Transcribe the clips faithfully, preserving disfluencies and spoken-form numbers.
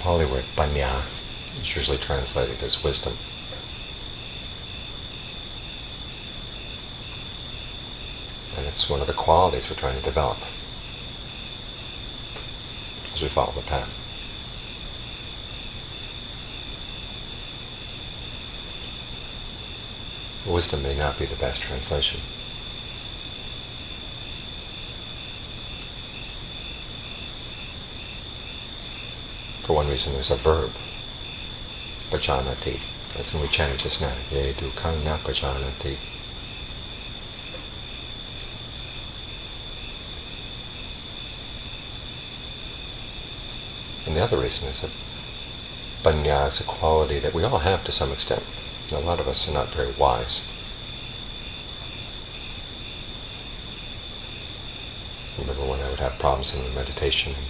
Pali word panya is usually translated as wisdom. And it's one of the qualities we're trying to develop as we follow the path. Wisdom may not be the best translation. For one reason, there's a verb, pajanati, as we chanted just now, ye dukkhaṃ na pajanati. And the other reason is that panya is a quality that we all have to some extent. A lot of us are not very wise. I remember when I would have problems in meditation, and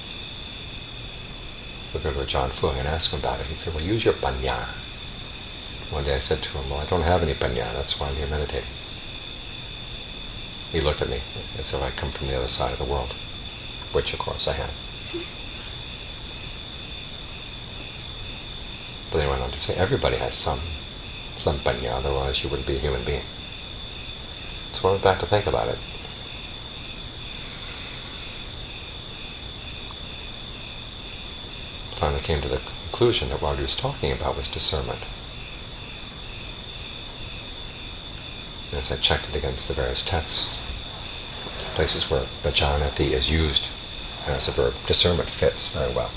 would go to John Fuang and ask him about it. He'd say, well, use your panya. One day I said to him, well, I don't have any panya, that's why I'm here meditating. He looked at me as if I come from the other side of the world, which of course I have. But then he went on to say, everybody has some, some panya, otherwise you wouldn't be a human being. So I went back to think about it. Finally came to the conclusion that what he was talking about was discernment. As I checked it against the various texts, places where pajanati is used as a verb, discernment fits very well.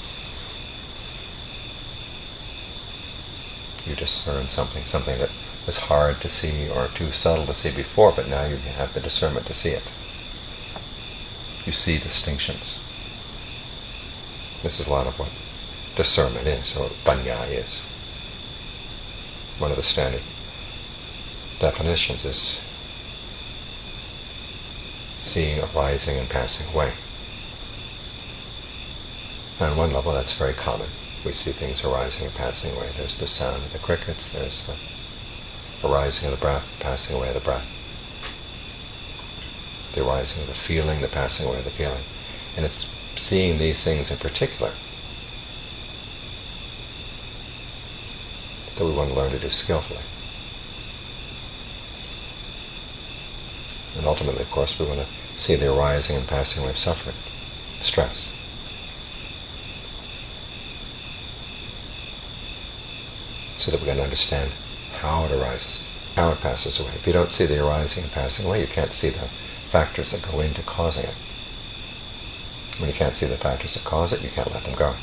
You discern something, something that was hard to see or too subtle to see before, but now you have the discernment to see it. You see distinctions. This is a lot of what discernment is, or panya is. One of the standard definitions is seeing arising and passing away. And on one level that's very common. We see things arising and passing away. There's the sound of the crickets, there's the arising of the breath, passing away of the breath. The arising of the feeling, the passing away of the feeling. And it's seeing these things in particular that we want to learn to do skillfully. And ultimately, of course, we want to see the arising and passing away of suffering, stress. So that we can understand how it arises, how it passes away. If you don't see the arising and passing away, you can't see the factors that go into causing it. When you can't see the factors that cause it, you can't let them go.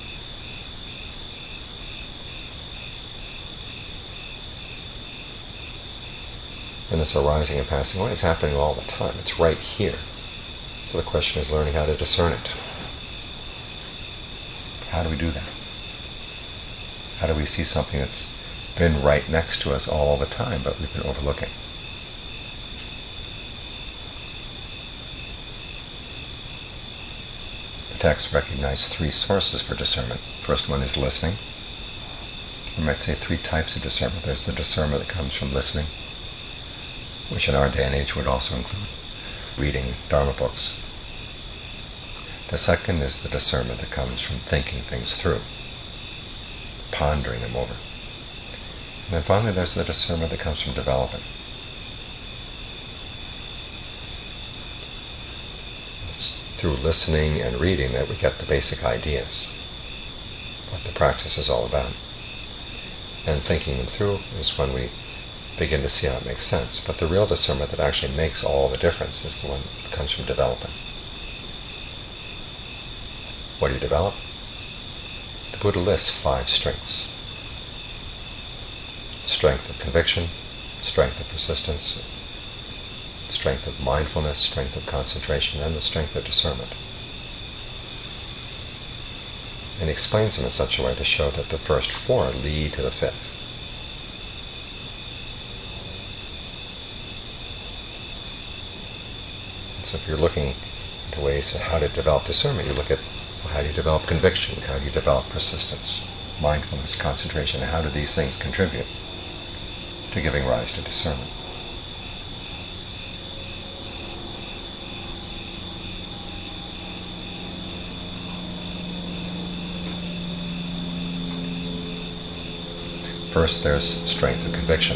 And this arising and passing away is happening all the time. It's right here. So the question is learning how to discern it. How do we do that? How do we see something that's been right next to us all the time, but we've been overlooking? The text recognizes three sources for discernment. First one is listening. We might say three types of discernment. There's the discernment that comes from listening, which in our day and age would also include reading Dharma books. The second is the discernment that comes from thinking things through, pondering them over. And then finally there's the discernment that comes from developing. It's through listening and reading that we get the basic ideas, what the practice is all about. And thinking them through is when we begin to see how it makes sense. But the real discernment that actually makes all the difference is the one that comes from developing. What do you develop? The Buddha lists five strengths. Strength of conviction, strength of persistence, strength of mindfulness, strength of concentration, and the strength of discernment. And he explains them in such a way to show that the first four lead to the fifth. So if you're looking into ways of how to develop discernment, you look at, well, how do you develop conviction? How do you develop persistence, mindfulness, concentration? How do these things contribute to giving rise to discernment? First, there's strength of conviction.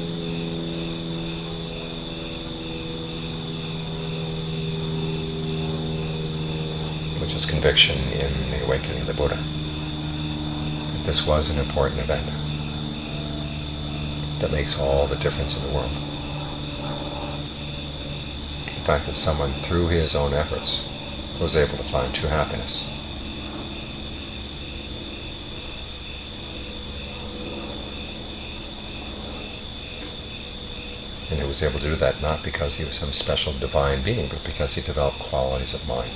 Which is conviction in the awakening of the Buddha. That this was an important event that makes all the difference in the world. The fact that someone, through his own efforts, was able to find true happiness. And he was able to do that not because he was some special divine being, but because he developed qualities of mind.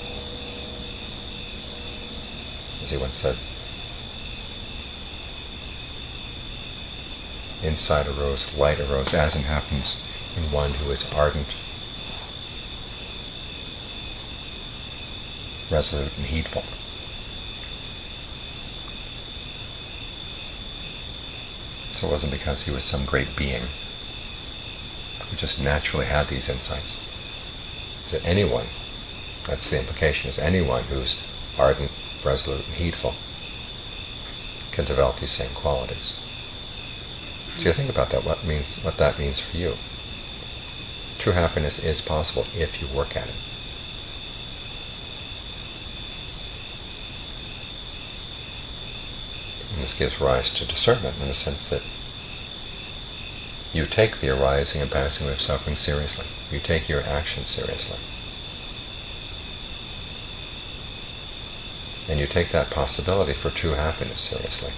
As he once said, insight arose, light arose, as it happens in one who is ardent, resolute, and heedful. So it wasn't because he was some great being who just naturally had these insights. It's that anyone, that's the implication, is anyone who's ardent, resolute, and heedful can develop these same qualities. So you think about that, what means, what that means for you. True happiness is possible if you work at it. And this gives rise to discernment in the sense that you take the arising and passing of suffering seriously. You take your actions seriously. And you take that possibility for true happiness seriously.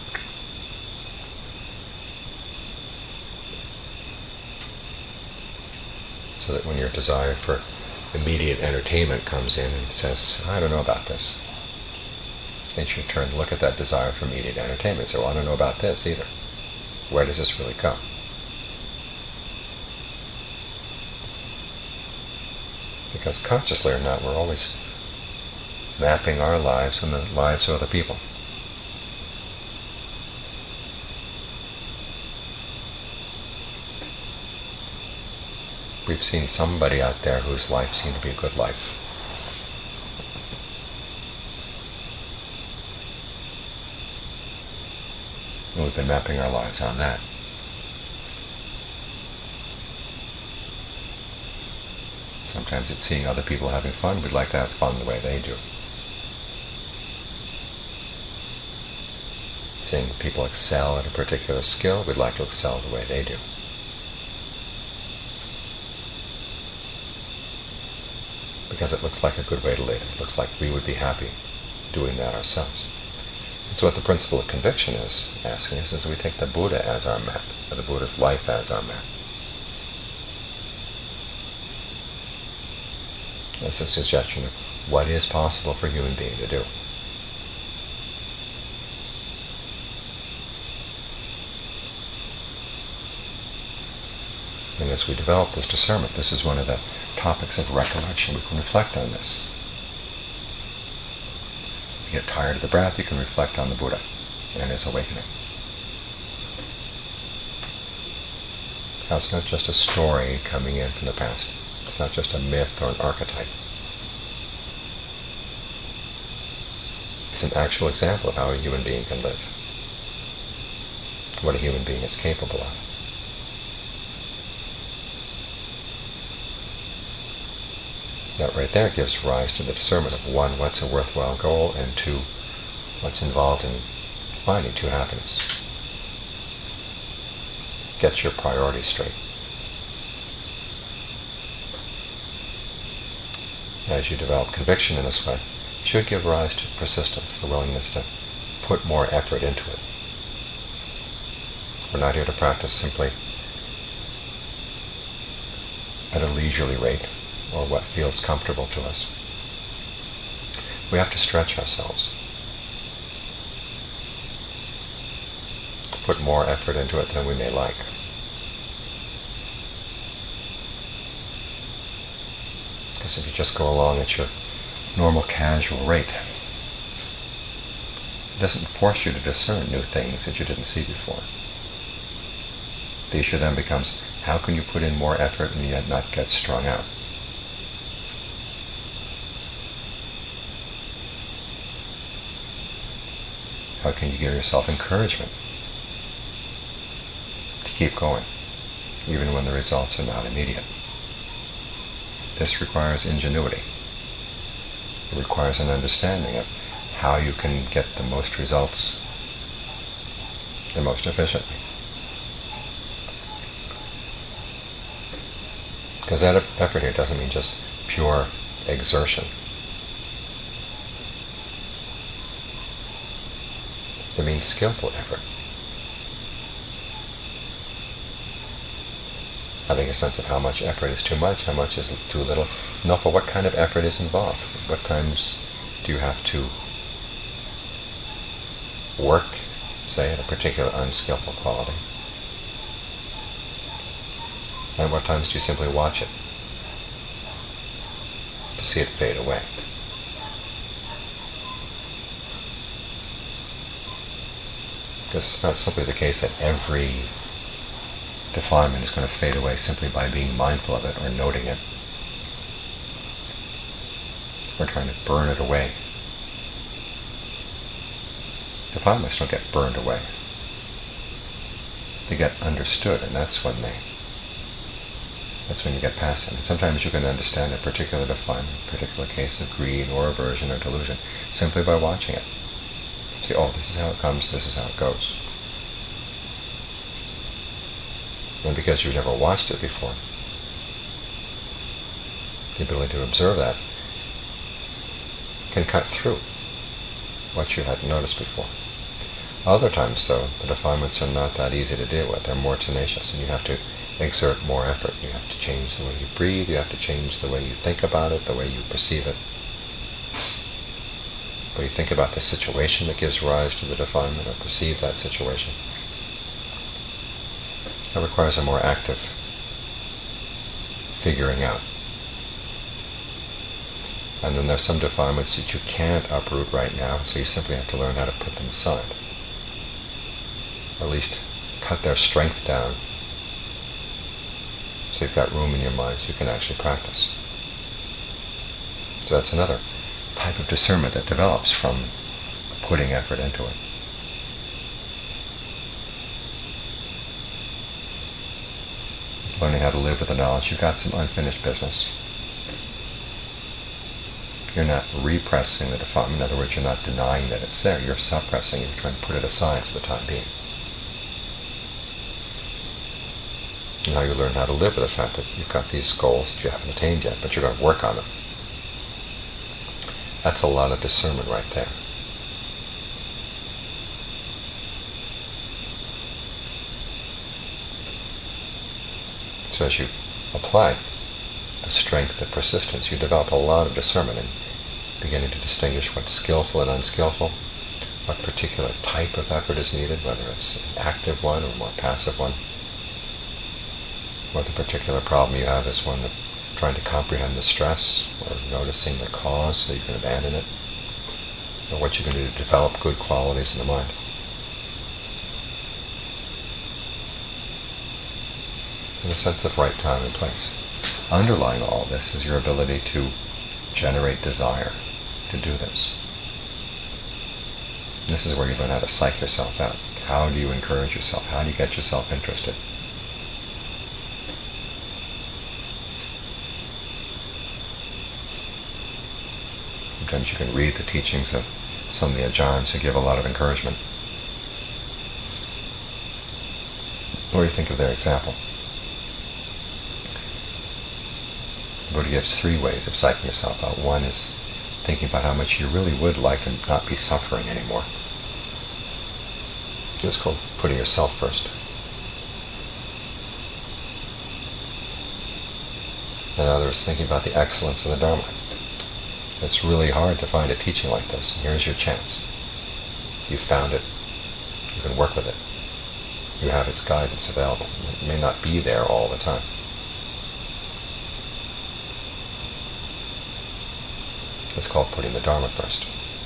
So that when your desire for immediate entertainment comes in and says, I don't know about this, then you turn to look at that desire for immediate entertainment and say, well, I don't know about this either. Where does this really come? Because consciously or not, we're always mapping our lives and the lives of other people. We've seen somebody out there whose life seemed to be a good life. And we've been mapping our lives on that. Sometimes it's seeing other people having fun. We'd like to have fun the way they do. Seeing people excel at a particular skill, we'd like to excel the way they do. Because it looks like a good way to live. It looks like we would be happy doing that ourselves. And so what the principle of conviction is asking us is we take the Buddha as our map, or the Buddha's life as our map. That's a suggestion of what is possible for a human being to do. And as we develop this discernment, this is one of the topics of recollection. We can reflect on this. If you get tired of the breath, you can reflect on the Buddha and his awakening. Now, it's not just a story coming in from the past. It's not just a myth or an archetype. It's an actual example of how a human being can live, what a human being is capable of. That right there gives rise to the discernment of one, what's a worthwhile goal, and two, what's involved in finding true happiness. Get your priorities straight. As you develop conviction in this way, it should give rise to persistence, the willingness to put more effort into it. We're not here to practice simply at a leisurely rate, or what feels comfortable to us. We have to stretch ourselves. Put more effort into it than we may like. Because if you just go along at your normal casual rate, it doesn't force you to discern new things that you didn't see before. The issue then becomes, how can you put in more effort and yet not get strung out? How can you give yourself encouragement keep going, even when the results are not immediate. This requires ingenuity. It requires an understanding of how you can get the most results the most efficiently. Because that effort here doesn't mean just pure exertion. It means skillful effort. Having a sense of how much effort is too much, how much is too little. Know for what kind of effort is involved. What times do you have to work, say, at a particular unskillful quality? And what times do you simply watch it to see it fade away? Because it's not simply the case that every defilement is going to fade away simply by being mindful of it or noting it. We're trying to burn it away. Defilements don't get burned away. They get understood, and that's when they that's when you get past them. And sometimes you can understand a particular defilement, a particular case of greed or aversion or delusion, simply by watching it. See, oh, this is how it comes, this is how it goes. And because you've never watched it before, the ability to observe that can cut through what you hadn't noticed before. Other times, though, the defilements are not that easy to deal with. They're more tenacious, and you have to exert more effort. You have to change the way you breathe, you have to change the way you think about it, the way you perceive it. Or you think about the situation that gives rise to the defilement, or perceive that situation. That requires a more active figuring out. And then there's some defilements that you can't uproot right now, so you simply have to learn how to put them aside. Or at least cut their strength down, so you've got room in your mind so you can actually practice. So that's another type of discernment that develops from putting effort into it. It's learning how to live with the knowledge you've got some unfinished business. You're not repressing the defilement. In other words, you're not denying that it's there. You're suppressing it. You're trying to put it aside for the time being. Now you learn how to live with the fact that you've got these goals that you haven't attained yet, but you're going to work on them. That's a lot of discernment right there. So as you apply the strength, the persistence, you develop a lot of discernment in beginning to distinguish what's skillful and unskillful, what particular type of effort is needed, whether it's an active one or a more passive one. Whether the particular problem you have is one of trying to comprehend the stress, or noticing the cause so you can abandon it, or what you can do to develop good qualities in the mind. In the sense of right time and place. Underlying all this is your ability to generate desire to do this. And this is where you learn how to psych yourself out. How do you encourage yourself? How do you get yourself interested? Sometimes you can read the teachings of some of the ajaras who give a lot of encouragement. Or you think of their example. The Buddha gives three ways of psyching yourself out. One is thinking about how much you really would like to not be suffering anymore. It's called putting yourself first. And others thinking about the excellence of the Dharma. It's really hard to find a teaching like this. Here's your chance. You found it. You can work with it. You have its guidance available. It may not be there all the time. It's called putting the Dharma first.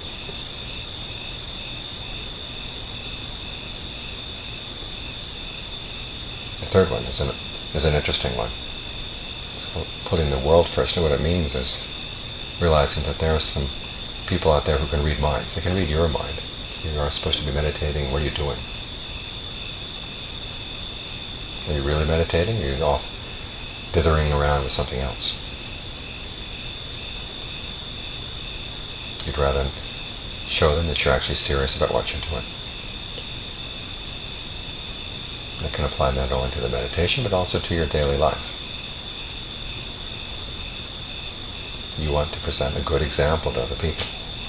The third one is an, is an interesting one. It's called putting the world first. And what it means is realizing that there are some people out there who can read minds. They can read your mind. You are supposed to be meditating. What are you doing? Are you really meditating, or are you off dithering around with something else? You'd rather show them that you're actually serious about what you're doing. That can apply not only to the meditation, but also to your daily life. You want to present a good example to other people.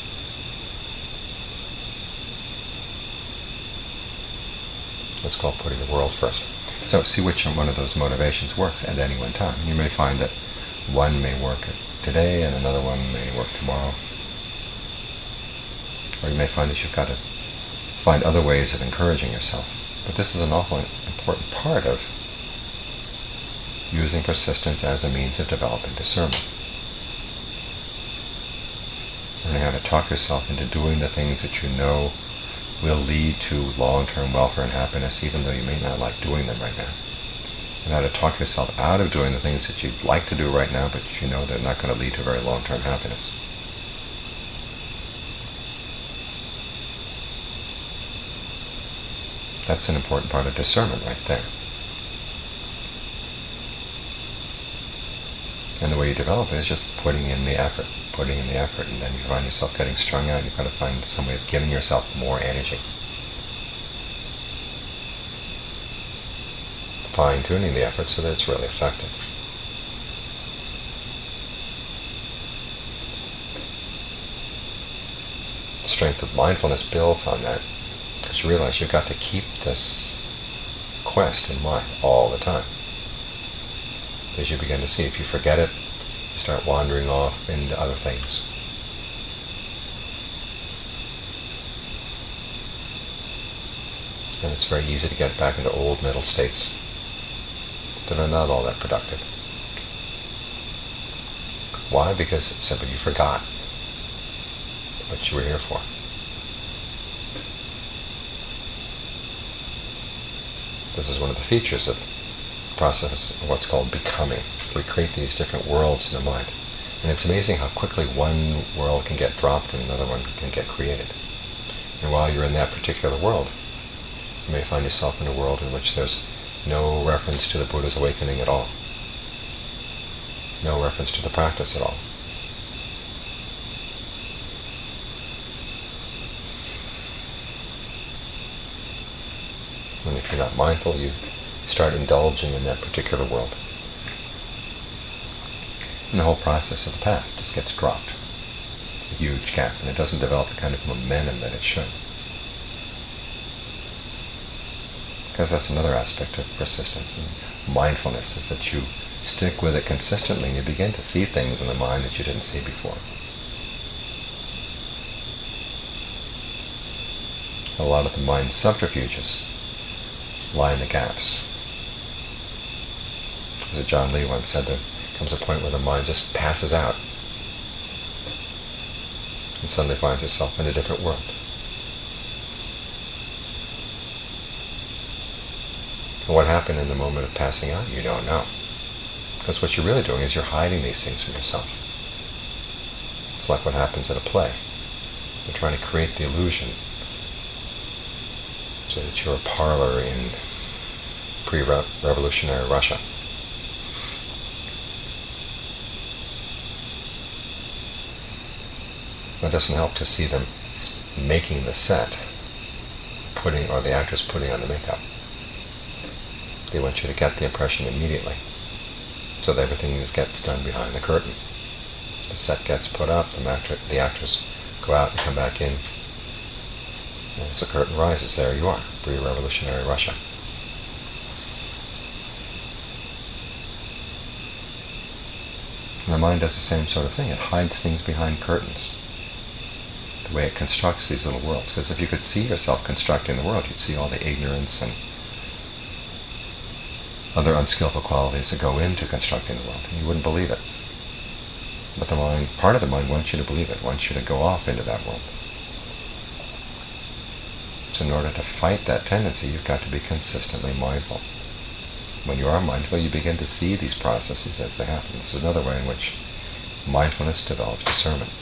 That's called putting the world first. So see which one of those motivations works at any one time. You may find that one may work today and another one may work tomorrow. Or you may find that you've got to find other ways of encouraging yourself. But this is an awful important part of using persistence as a means of developing discernment. Learning how to talk yourself into doing the things that you know will lead to long-term welfare and happiness, even though you may not like doing them right now. And how to talk yourself out of doing the things that you'd like to do right now, but you know they're not going to lead to very long-term happiness. That's an important part of discernment right there. And the way you develop it is just putting in the effort, putting in the effort, and then you find yourself getting strung out. You've got to find some way of giving yourself more energy. Fine-tuning the effort so that it's really effective. The strength of mindfulness builds on that, because you realize you've got to keep this quest in mind all the time. As you begin to see, if you forget it, you start wandering off into other things. And it's very easy to get back into old mental states that are not all that productive. Why? Because simply you forgot what you were here for. This is one of the features of process of what's called becoming. We create these different worlds in the mind. And it's amazing how quickly one world can get dropped and another one can get created. And while you're in that particular world, you may find yourself in a world in which there's no reference to the Buddha's awakening at all. No reference to the practice at all. And if you're not mindful, you start indulging in that particular world. And the whole process of the path just gets dropped. A huge gap, and it doesn't develop the kind of momentum that it should. Because that's another aspect of persistence and mindfulness, is that you stick with it consistently and you begin to see things in the mind that you didn't see before. A lot of the mind's subterfuges lie in the gaps. As John Lee once said, there comes a point where the mind just passes out and suddenly finds itself in a different world. And what happened in the moment of passing out, you don't know. Because what you're really doing is you're hiding these things from yourself. It's like what happens at a play. You're trying to create the illusion so that you're a parlor in pre-revolutionary Russia. It doesn't help to see them making the set, putting, or the actors putting on the makeup. They want you to get the impression immediately, so that everything is, gets done behind the curtain. The set gets put up, the, actor, the actors go out and come back in, and as the curtain rises, there you are, pre-revolutionary Russia. And the mind does the same sort of thing. It hides things behind curtains. The way it constructs these little worlds. Because if you could see yourself constructing the world, you'd see all the ignorance and other unskillful qualities that go into constructing the world. And you wouldn't believe it. But the mind, part of the mind wants you to believe it, wants you to go off into that world. So in order to fight that tendency, you've got to be consistently mindful. When you are mindful, you begin to see these processes as they happen. This is another way in which mindfulness develops discernment.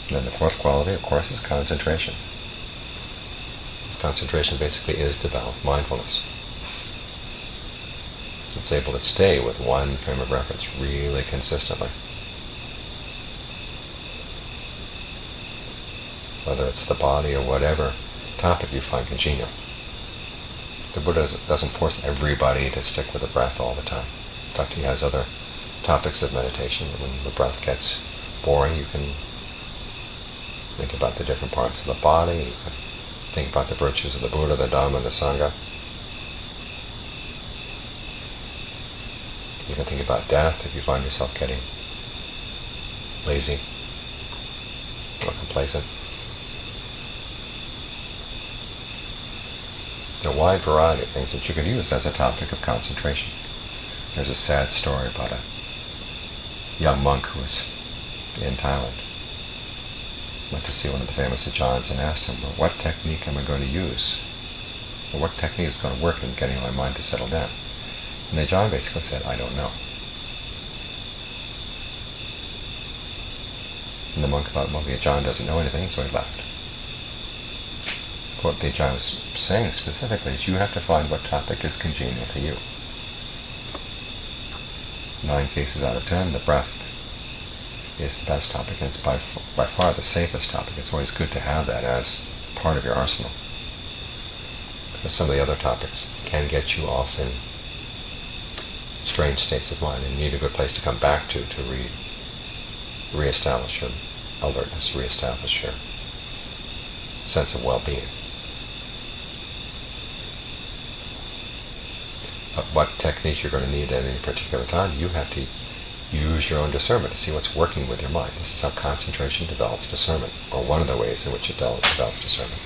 And then the fourth quality, of course, is concentration. This concentration basically is developed mindfulness. It's able to stay with one frame of reference really consistently. Whether it's the body or whatever topic you find congenial. The Buddha doesn't force everybody to stick with the breath all the time. In fact, he has other topics of meditation. When the breath gets boring, you can think about the different parts of the body. You can think about the virtues of the Buddha, the Dhamma, the Sangha. You can think about death if you find yourself getting lazy or complacent. There are a wide variety of things that you could use as a topic of concentration. There's a sad story about a young monk who was in Thailand. Went to see one of the famous Ajahns and asked him, well, what technique am I going to use? Well, what technique is going to work in getting my mind to settle down? And the Ajahn basically said, I don't know. And the monk thought, well, the Ajahn doesn't know anything, so he left. What the Ajahn was saying specifically is you have to find what topic is congenial to you. Nine cases out of ten, the breath is the best topic, and it's by, by far the safest topic. It's always good to have that as part of your arsenal. Because some of the other topics can get you off in strange states of mind, and you need a good place to come back to to re, re-establish your alertness, re-establish your sense of well-being. But what technique you're going to need at any particular time, you have to use your own discernment to see what's working with your mind. This is how concentration develops discernment, or one of the ways in which it develops discernment.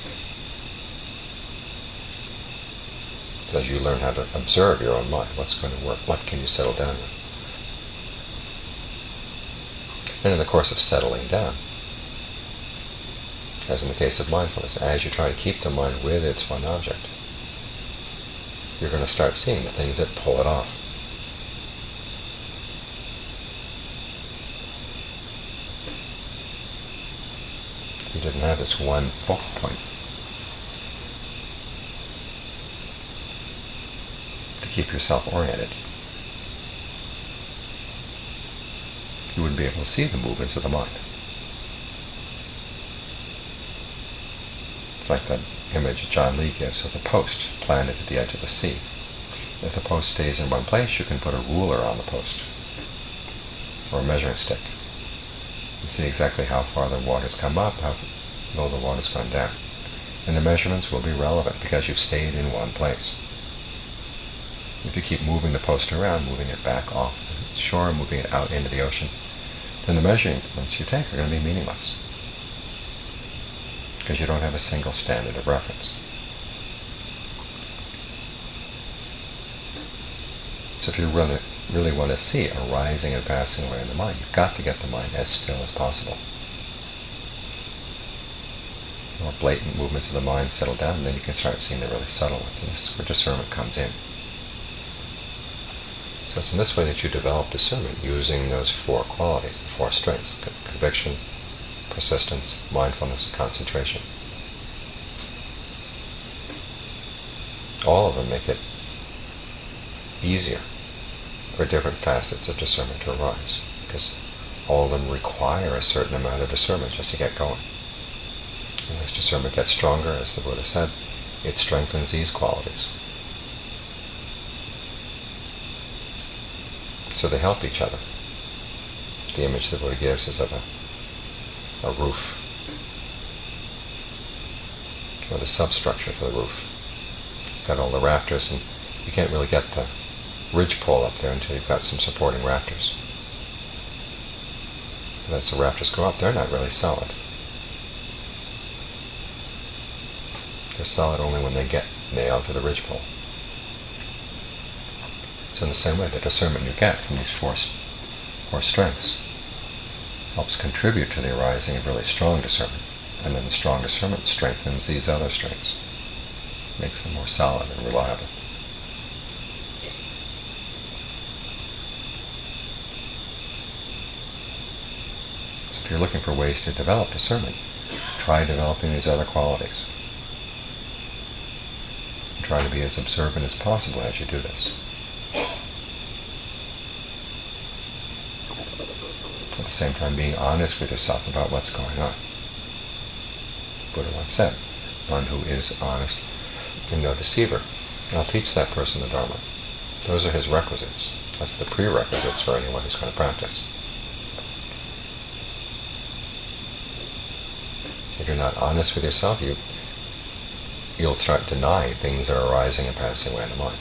So as you learn how to observe your own mind, what's going to work, what can you settle down with. And in the course of settling down, as in the case of mindfulness, as you try to keep the mind with its one object, you're going to start seeing the things that pull it off. If you didn't have this one focal point to keep yourself oriented, you wouldn't be able to see the movements of the mind. It's like that image John Lee gives of the post planted at the edge of the sea. If the post stays in one place, you can put a ruler on the post, or a measuring stick, and see exactly how far the water's come up, how low the water's gone down. And the measurements will be relevant because you've stayed in one place. If you keep moving the post around, moving it back off the shore, moving it out into the ocean, then the measurements you take are going to be meaningless, because you don't have a single standard of reference. So if you really, really want to see a rising and passing away in the mind, you've got to get the mind as still as possible. The more blatant movements of the mind settle down, and then you can start seeing the really subtle ones, and this is where discernment comes in. So it's in this way that you develop discernment, using those four qualities, the four strengths: conviction, persistence, mindfulness, concentration. All of them make it easier for different facets of discernment to arise, because all of them require a certain amount of discernment just to get going. And as discernment gets stronger, as the Buddha said, it strengthens these qualities. So they help each other. The image the Buddha gives is of a, a roof, or the substructure for the roof. You've got all the rafters, and you can't really get the ridgepole up there until you've got some supporting rafters. And as the rafters go up, they're not really solid. They're solid only when they get nailed to the ridgepole. So in the same way, the discernment you get from these four, four strengths helps contribute to the arising of really strong discernment. And then the strong discernment strengthens these other strengths, makes them more solid and reliable. So If you're looking for ways to develop discernment, try developing these other qualities. Try to be as observant as possible as you do this. At the same time, being honest with yourself about what's going on. Buddha once said, one who is honest and no deceiver. I'll teach that person the Dharma. Those are his requisites. That's the prerequisites for anyone who's going to practice. If you're not honest with yourself, you, you'll start denying things that are arising and passing away in the mind.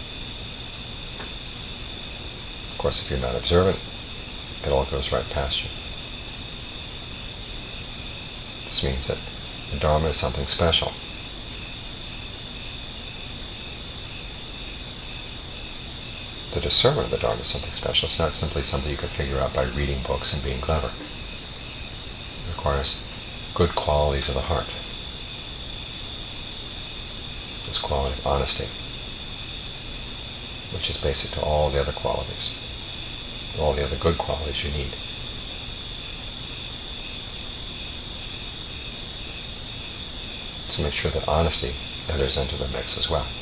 Of course, if you're not observant, it all goes right past you. This means that the Dharma is something special. The discernment of the Dharma is something special. It's not simply something you can figure out by reading books and being clever. It requires good qualities of the heart. This quality of honesty, which is basic to all the other qualities, all the other good qualities you need. So make sure that honesty enters into the mix as well.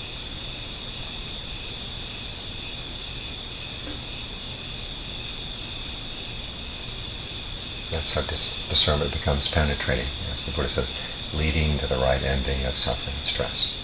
That's how dis- discernment becomes penetrating, as the Buddha says, leading to the right ending of suffering and stress.